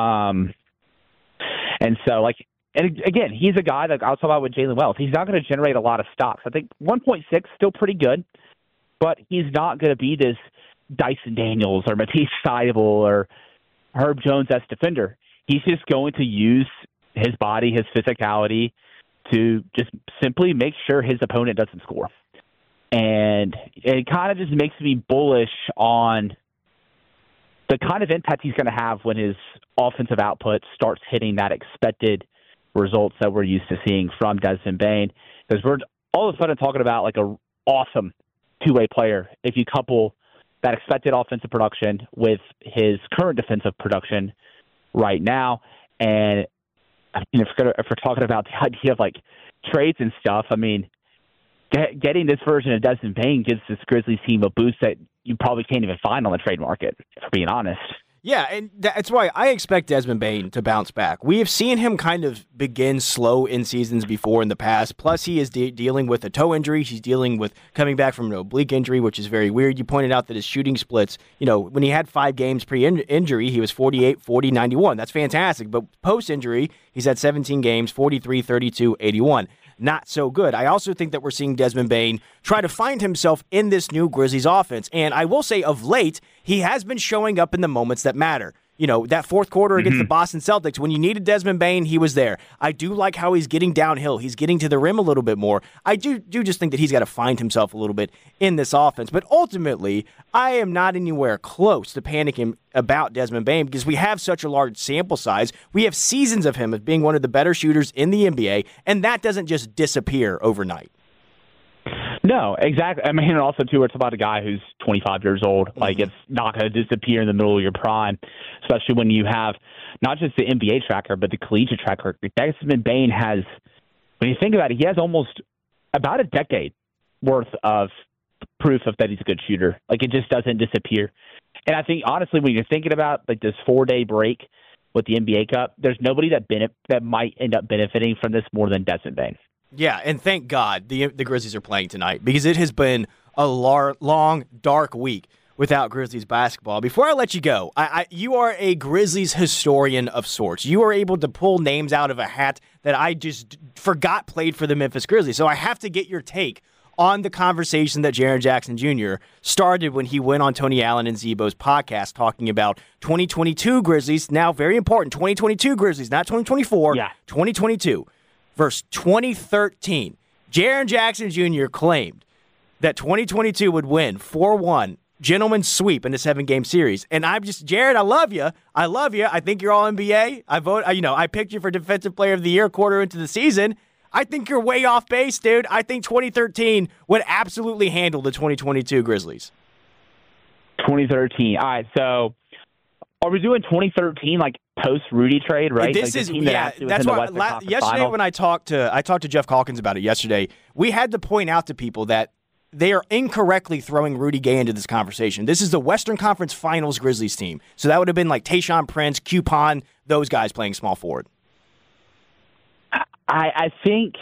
so and again, he's a guy that I'll talk about with Jalen Wells. He's not going to generate a lot of stocks. I think 1.6 still pretty good, but he's not going to be this Dyson Daniels or Matisse Thybulle or Herb Jones-esque defender. He's just going to use his body, his physicality to just simply make sure his opponent doesn't score. And it kind of just makes me bullish on the kind of impact he's going to have when his offensive output starts hitting that expected results that we're used to seeing from Desmond Bane. Because we're all of a sudden talking about like a awesome two-way player if you couple that expected offensive production with his current defensive production right now. And if we're talking about the idea of trades and stuff, I mean, getting this version of Desmond Bane gives this Grizzlies team a boost that you probably can't even find on the trade market, for being honest. Yeah, and that's why I expect Desmond Bane to bounce back. We have seen him kind of begin slow in seasons before in the past. Plus, he is dealing with a toe injury. He's dealing with coming back from an oblique injury, which is very weird. You pointed out that his shooting splits, when he had 5 games pre-injury, he was 48, 40, 91. That's fantastic. But post-injury, he's had 17 games, 43, 32, 81. Not so good. I also think that we're seeing Desmond Bane try to find himself in this new Grizzlies offense. And I will say, of late, he has been showing up in the moments that matter. That fourth quarter against the Boston Celtics, when you needed Desmond Bane, he was there. I do like how he's getting downhill. He's getting to the rim a little bit more. I do just think that he's got to find himself a little bit in this offense. But ultimately, I am not anywhere close to panicking about Desmond Bane because we have such a large sample size. We have seasons of him as being one of the better shooters in the NBA, and that doesn't just disappear overnight. No, exactly. I mean, and also, too, it's about a guy who's 25 years old. It's not going to disappear in the middle of your prime, especially when you have not just the NBA tracker, but the collegiate tracker. Desmond Bane has, when you think about it, he has almost about a decade worth of proof of that he's a good shooter. It just doesn't disappear. And I think, honestly, when you're thinking about this 4-day break with the NBA Cup, there's nobody that might end up benefiting from this more than Desmond Bane. Yeah, and thank God the Grizzlies are playing tonight because it has been a long, dark week without Grizzlies basketball. Before I let you go, you are a Grizzlies historian of sorts. You are able to pull names out of a hat that I just forgot played for the Memphis Grizzlies. So I have to get your take on the conversation that Jaren Jackson Jr. started when he went on Tony Allen and Zebo's podcast talking about 2022 Grizzlies. Now, very important, 2022 Grizzlies, not 2024, 2022. Versus 2013, Jaren Jackson Jr. claimed that 2022 would win 4-1, gentleman's sweep in the 7-game series. And I'm just, Jared, I love you. I think you're all NBA. I picked you for Defensive Player of the Year quarter into the season. I think you're way off base, dude. I think 2013 would absolutely handle the 2022 Grizzlies. 2013. All right, so are we doing 2013 post Rudy trade, right? This is that's why yesterday when I talked to Jeff Calkins about it yesterday, we had to point out to people that they are incorrectly throwing Rudy Gay into this conversation. This is the Western Conference Finals Grizzlies team. So that would have been Tayshaun Prince, Coupon, those guys playing small forward. I think,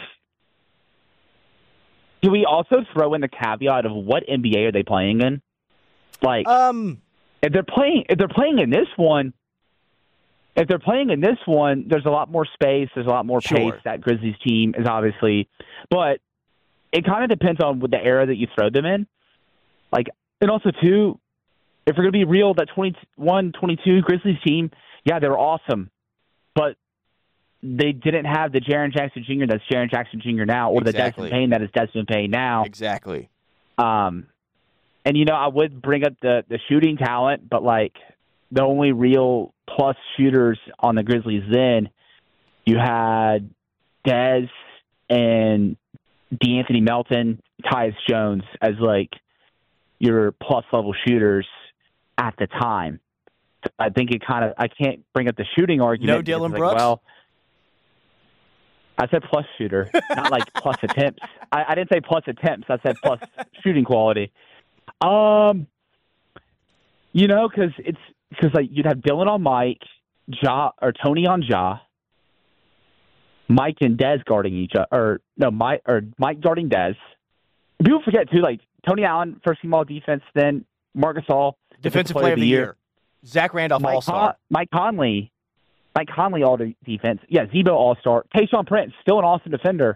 do we also throw in the caveat of what NBA are they playing in? If they're playing in this one, if they're playing in this one, there's a lot more space. There's a lot more pace. That Grizzlies team is obviously, but it kind of depends on the era that you throw them in. Like, and also too, if we're gonna be real, that 21-22 Grizzlies team, yeah, they were awesome, but they didn't have the Jaren Jackson Jr. that's Jaren Jackson Jr. now, or the Desmond Payne that is Desmond Payne now. Exactly. And I would bring up the shooting talent, but like the only real plus shooters on the Grizzlies then, you had Dez and DeAnthony Melton, Tyus Jones as like your plus level shooters at the time. I think I can't bring up the shooting argument. No Dylan Brooks? Well, I said plus shooter, not like plus attempts. I didn't say plus attempts. I said plus shooting quality. Because like you'd have Dylan on Mike, Tony on Ja, Mike and Dez guarding each other, Mike guarding Dez. People forget too, like Tony Allen, first team all defense, then Marc Gasol, defensive player of the year. Zach Randolph all-star. Mike Conley all defense. Yeah, Zebo all-star. Tayshaun Prince, still an awesome defender.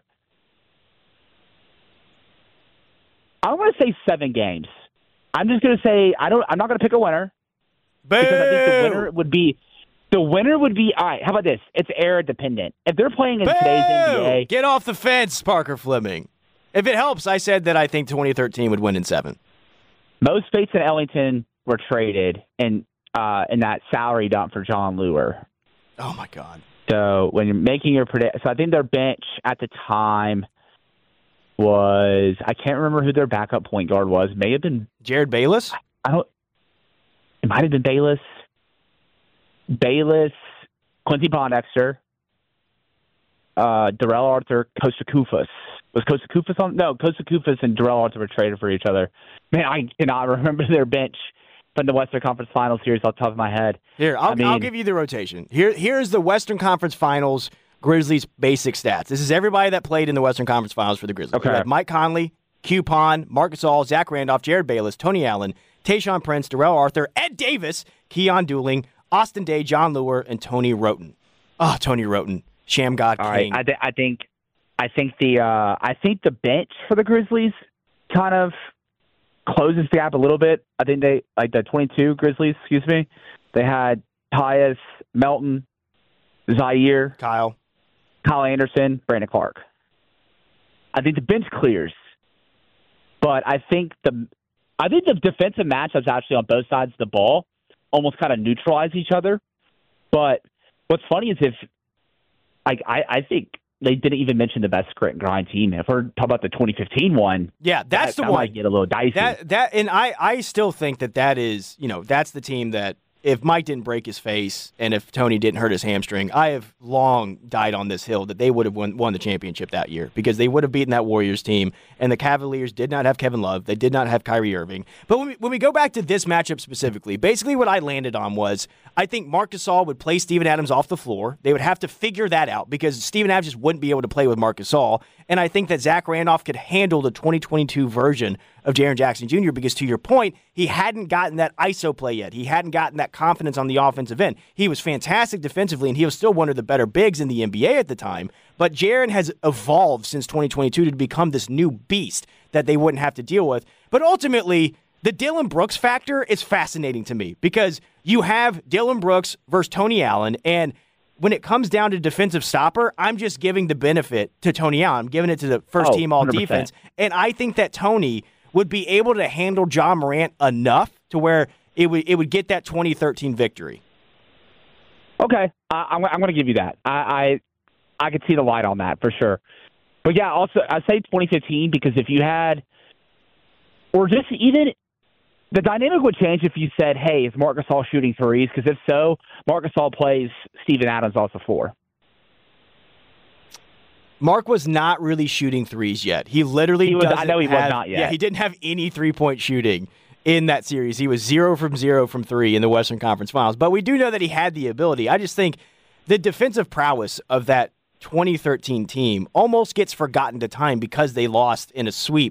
I want to say 7 games. I'm just going to say I'm not going to pick a winner. Boo! Because I think the winner would be all right. How about this? It's era dependent. If they're playing in today's NBA, get off the fence, Parker Fleming. If it helps, I said that I think 2013 would win in 7. Mo Spates and Ellington were traded in that salary dump for John Lure. Oh my God! So when you're making your prediction, so I think their bench at the time was, I can't remember who their backup point guard was. May have been Jared Bayless. It might have been Bayless, Quincy Pondexter, Darrell Arthur, Kosta Koufos. Was Kosta Koufos on? No, Kosta Koufos and Darrell Arthur were traded for each other. Man, I cannot remember their bench from the Western Conference Finals series off the top of my head. Here, I'll give you the rotation. Here's the Western Conference Finals Grizzlies basic stats. This is everybody that played in the Western Conference Finals for the Grizzlies. Okay. We have Mike Conley, Q Pond, Marc Gasol, Zach Randolph, Jared Bayless, Tony Allen, Tayshaun Prince, Darrell Arthur, Ed Davis, Keon Dooling, Austin Day, John Lure, and Tony Roten. Oh, Tony Roten, Sham God King. All right, I think the bench for the Grizzlies kind of closes the gap a little bit. I think they, like the 22 Grizzlies, they had Tyus, Melton, Zaire, Kyle Anderson, Brandon Clark. I think the bench clears, but I think the defensive matchups actually on both sides of the ball almost kind of neutralize each other. But what's funny is I think they didn't even mention the best grit and grind team. If we're talking about the 2015 one, that's the one. Might get a little dicey. And I still think that is, that's the team that if Mike didn't break his face and if Tony didn't hurt his hamstring, I have long died on this hill that they would have won the championship that year because they would have beaten that Warriors team. And the Cavaliers did not have Kevin Love. They did not have Kyrie Irving. But when we go back to this matchup specifically, basically what I landed on was I think Marc Gasol would play Steven Adams off the floor. They would have to figure that out because Steven Adams just wouldn't be able to play with Marc Gasol. And I think that Zach Randolph could handle the 2022 version of Jaren Jackson Jr. because, to your point, he hadn't gotten that ISO play yet. He hadn't gotten that confidence on the offensive end. He was fantastic defensively, and he was still one of the better bigs in the NBA at the time. But Jaren has evolved since 2022 to become this new beast that they wouldn't have to deal with. But ultimately, the Dillon Brooks factor is fascinating to me because you have Dillon Brooks versus Tony Allen, and when it comes down to defensive stopper, I'm just giving the benefit to Tony Allen. I'm giving it to the first team all 100%. Defense. And I think that Tony would be able to handle John Morant enough to where it would get that 2013 victory. Okay. I'm going to give you that. I could see the light on that for sure. But yeah, also I say 2015 because if you had, or just even the dynamic would change if you said, hey, is Marc Gasol shooting threes? Because if so, Marc Gasol plays Steven Adams off the floor. Mark was not really shooting threes yet. He literally was not yet. Yeah, he didn't have any three-point shooting in that series. He was 0 from 3 in the Western Conference Finals. But we do know that he had the ability. I just think the defensive prowess of that 2013 team almost gets forgotten to time because they lost in a sweep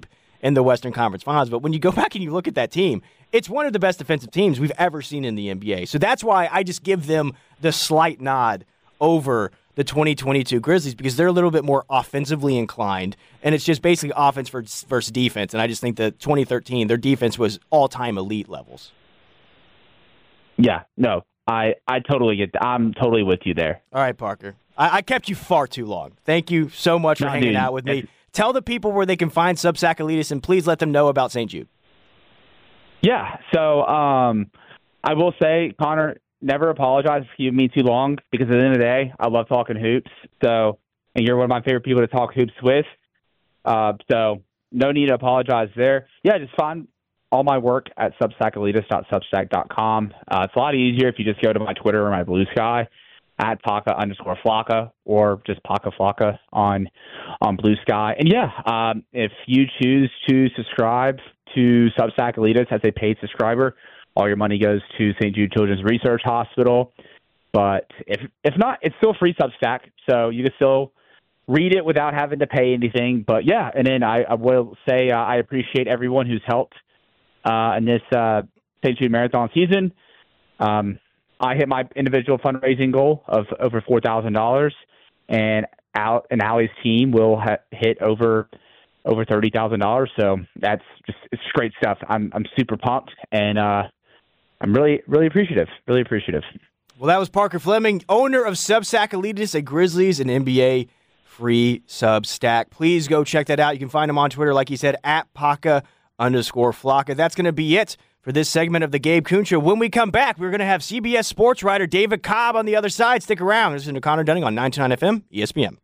in the Western Conference Finals. But when you go back and you look at that team, it's one of the best defensive teams we've ever seen in the NBA. So that's why I just give them the slight nod over the 2022 Grizzlies, because they're a little bit more offensively inclined, and it's just basically offense versus defense. And I just think that 2013, their defense was all-time elite levels. Yeah, no, I totally get that. I'm totally with you there. All right, Parker. I kept you far too long. Thank you so much for hanging out with me. Tell the people where they can find Substack Elites, and please let them know about St. Jude. Yeah, so I will say, Connor, never apologize for giving me too long, because at the end of the day, I love talking hoops. So, and you're one of my favorite people to talk hoops with. So no need to apologize there. Yeah, just find all my work at substackelitis.substack.com. It's a lot easier if you just go to my Twitter or my Blue Sky at Paca_Flocka, or just Paca Flocka on Blue Sky. And yeah, if you choose to subscribe to Substack Elitis as a paid subscriber, all your money goes to St. Jude Children's Research Hospital. But if not, it's still free Substack, so you can still read it without having to pay anything. But yeah, and then I will say I appreciate everyone who's helped in this St. Jude Marathon season. I hit my individual fundraising goal of over $4,000, and Allie's team will hit over $30,000. So it's great stuff. I'm super pumped, and I'm really, really appreciative. Really appreciative. Well, that was Parker Fleming, owner of Substack Elitis, a Grizzlies and NBA free Substack. Please go check that out. You can find him on Twitter, like he said, at Paca_Flocka. That's going to be it for this segment of the Gabe Kuhn Show. When we come back, we're going to have CBS sports writer David Cobb on the other side. Stick around. This is Connor Dunning on 929 FM, ESPN.